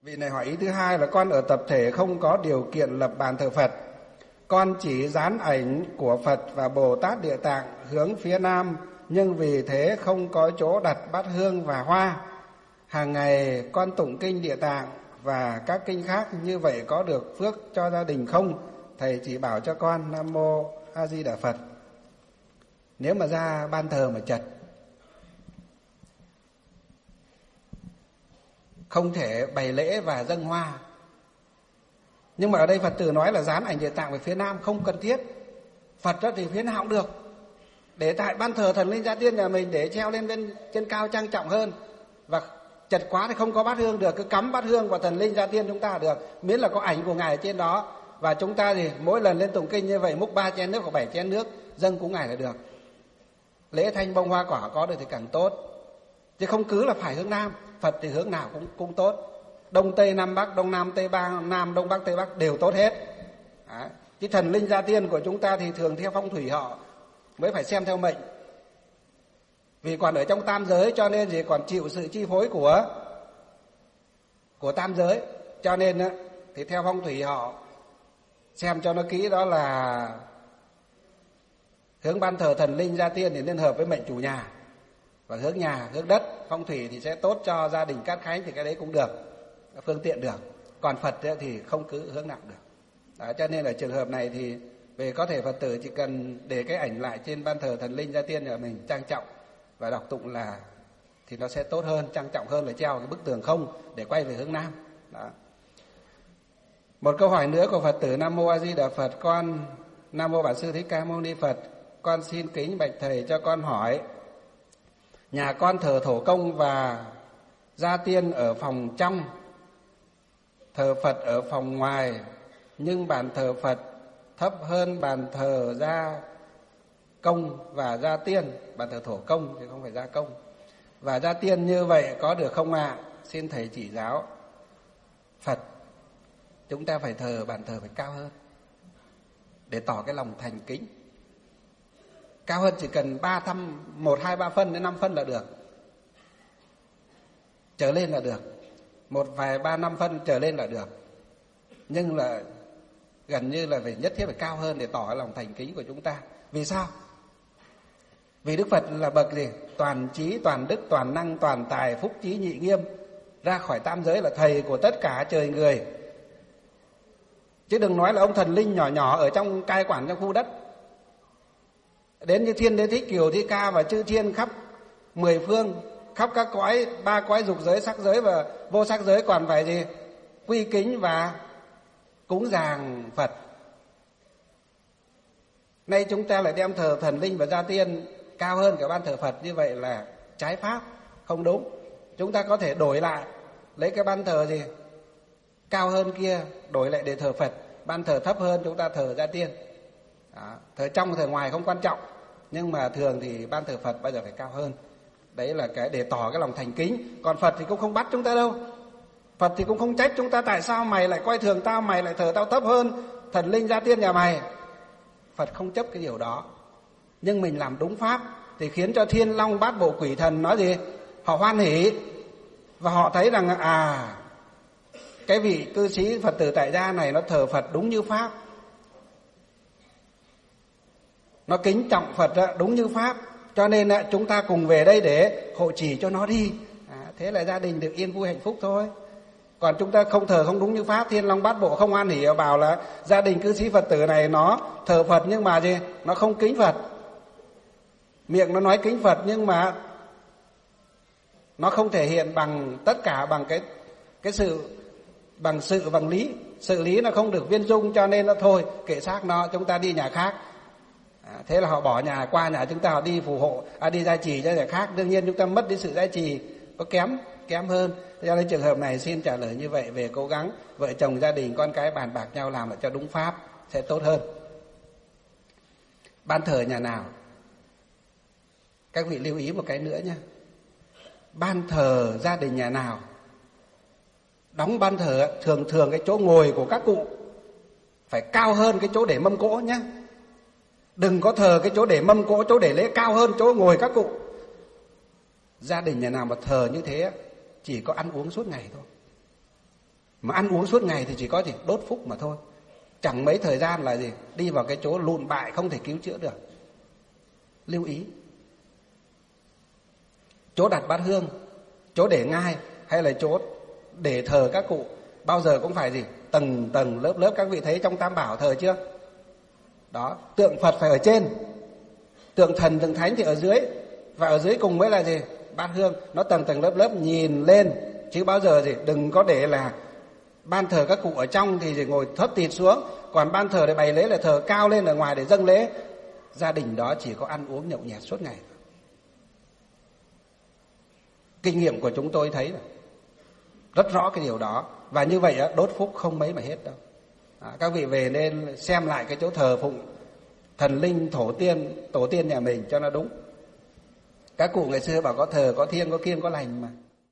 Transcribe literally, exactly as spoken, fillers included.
Vị này hỏi ý thứ hai là con ở tập thể không có điều kiện lập bàn thờ Phật. Con chỉ dán ảnh của Phật và Bồ Tát Địa Tạng hướng phía nam, nhưng vì thế không có chỗ đặt bát hương và hoa. Hàng ngày con tụng kinh Địa Tạng và các kinh khác, như vậy có được phước cho gia đình không? Thầy chỉ bảo cho con. Nam Mô A Di Đà Phật. Nếu mà ra ban thờ mà chật, không thể bày lễ và dâng hoa. Nhưng mà ở đây Phật tử nói là dán ảnh Địa Tạng về phía nam không cần thiết. Phật đó thì phía nào cũng được. Để tại ban thờ thần linh Gia Tiên nhà mình để treo lên bên trên cao trang trọng hơn. Và chật quá thì không có bát hương được, cứ cắm bát hương vào thần linh Gia Tiên chúng ta được, miễn là có ảnh của ngài ở trên đó. Và chúng ta thì mỗi lần lên tụng kinh như vậy múc ba chén nước hoặc bảy chén nước dâng cúng ngài là được. Lễ thanh bông hoa quả có được thì càng tốt, chứ không cứ là phải hướng nam. Phật thì hướng nào cũng cũng tốt, đông tây nam bắc, đông nam tây ba nam, đông bắc tây bắc đều tốt hết. Đấy. Chứ thần linh Gia Tiên của chúng ta thì thường theo phong thủy họ mới phải xem theo mệnh, vì còn ở trong tam giới cho nên gì còn chịu sự chi phối của của tam giới, cho nên thì theo phong thủy họ xem cho nó kỹ, đó là hướng ban thờ thần linh Gia Tiên thì nên hợp với mệnh chủ nhà, và hướng nhà hướng đất phong thủy thì sẽ tốt cho gia đình cát khánh, thì cái đấy cũng được, phương tiện được. Còn Phật thì không cứ hướng nặng được. Đó, cho nên ở trường hợp này thì về có thể Phật tử chỉ cần để cái ảnh lại trên ban thờ thần linh Gia Tiên nhà mình trang trọng và đọc tụng là thì nó sẽ tốt hơn, trang trọng hơn là treo cái bức tường không để quay về hướng nam. Đó. Một câu hỏi nữa của Phật tử. Nam Mô A Di Đà Phật. Con Nam Mô Bản Sư Thích Ca Mâu Ni Phật. Con xin kính bạch thầy cho con hỏi, nhà con thờ Thổ Công và Gia Tiên ở phòng trong, thờ Phật ở phòng ngoài, nhưng bàn thờ Phật thấp hơn bàn thờ Gia Công và Gia Tiên, bàn thờ Thổ Công chứ không phải Gia Công và Gia Tiên, như vậy có được không ạ? À? Xin thầy chỉ giáo. Phật chúng ta phải thờ bàn thờ phải cao hơn để tỏ cái lòng thành kính. Cao hơn chỉ cần ba thăm một hai ba phân đến năm phân là được, trở lên là được, một vài ba năm phân trở lên là được, nhưng là gần như là phải nhất thiết phải cao hơn để tỏ lòng thành kính của chúng ta. Vì sao? Vì Đức Phật là bậc gì? Toàn trí, toàn đức, toàn năng, toàn tài, phúc trí nhị nghiêm, ra khỏi tam giới là thầy của tất cả trời người. Chứ đừng nói là ông thần linh nhỏ nhỏ ở trong cai quản trong khu đất. Đến như Thiên Đế Thích Kiều Thi Ca và chư thiên khắp mười phương, khắp các cõi, ba cõi dục giới, sắc giới và vô sắc giới còn phải gì? Quy kính và cúng dường Phật. Nay chúng ta lại đem thờ thần linh và Gia Tiên cao hơn cả ban thờ Phật, như vậy là trái pháp, không đúng. Chúng ta có thể đổi lại, lấy cái ban thờ gì cao hơn kia đổi lại để thờ Phật, ban thờ thấp hơn chúng ta thờ Gia Tiên. Đó. Thờ trong thờ ngoài không quan trọng, nhưng mà thường thì ban thờ Phật bao giờ phải cao hơn. Đấy là cái để tỏ cái lòng thành kính. Còn Phật thì cũng không bắt chúng ta đâu, Phật thì cũng không trách chúng ta tại sao mày lại coi thường tao, mày lại thờ tao thấp hơn thần linh Gia Tiên nhà mày. Phật không chấp cái điều đó. Nhưng mình làm đúng pháp thì khiến cho thiên long bát bộ quỷ thần nói gì? Họ hoan hỉ, và họ thấy rằng à, cái vị cư sĩ Phật tử tại gia này nó thờ Phật đúng như pháp, nó kính trọng Phật đúng như pháp, cho nên chúng ta cùng về đây để hộ trì cho nó đi. À, thế là gia đình được yên vui hạnh phúc thôi. Còn chúng ta không thờ không đúng như pháp, thiên long bát bộ không hoan hỉ, bảo là gia đình cư sĩ Phật tử này nó thờ Phật nhưng mà gì? Nó không kính Phật. Miệng nó nói kính Phật nhưng mà nó không thể hiện bằng tất cả bằng cái cái sự bằng sự bằng lý, sự lý nó không được viên dung, cho nên nó thôi kệ xác nó, chúng ta đi nhà khác. À, thế là họ bỏ nhà qua nhà chúng ta, họ đi phù hộ, à, đi gia trì cho nhà khác. Đương nhiên chúng ta mất đi sự gia trì, có kém kém hơn. Cho nên trường hợp này xin trả lời như vậy, về cố gắng vợ chồng gia đình con cái bàn bạc nhau làm lại cho đúng pháp sẽ tốt hơn. Ban thờ nhà nào, các vị lưu ý một cái nữa nhé. Ban thờ gia đình nhà nào đóng ban thờ, thường thường cái chỗ ngồi của các cụ phải cao hơn cái chỗ để mâm cỗ nhé. Đừng có thờ cái chỗ để mâm cỗ, chỗ để lễ cao hơn chỗ ngồi các cụ. Gia đình nhà nào mà thờ như thế chỉ có ăn uống suốt ngày thôi. Mà ăn uống suốt ngày thì chỉ có gì đốt phúc mà thôi. Chẳng mấy thời gian là gì đi vào cái chỗ lụn bại không thể cứu chữa được. Lưu ý. Chỗ đặt bát hương, chỗ để ngai hay là chỗ để thờ các cụ bao giờ cũng phải gì tầng tầng lớp lớp. Các vị thấy trong Tam Bảo thờ chưa? Đó, tượng Phật phải ở trên, tượng thần tượng thánh thì ở dưới, và ở dưới cùng mới là gì bát hương. Nó tầng tầng lớp lớp nhìn lên, chứ bao giờ gì đừng có để là ban thờ các cụ ở trong thì gì ngồi thấp tịt xuống, còn ban thờ để bày lễ là thờ cao lên ở ngoài để dâng lễ. Gia đình đó chỉ có ăn uống nhậu nhẹt suốt ngày. Kinh nghiệm của chúng tôi thấy rất rõ cái điều đó. Và như vậy đốt phúc không mấy mà hết đâu. À, các vị về nên xem lại cái chỗ thờ phụng thần linh thổ tiên, tổ tiên nhà mình cho nó đúng. Các cụ ngày xưa bảo có thờ, có thiêng, có kiêng, có lành mà.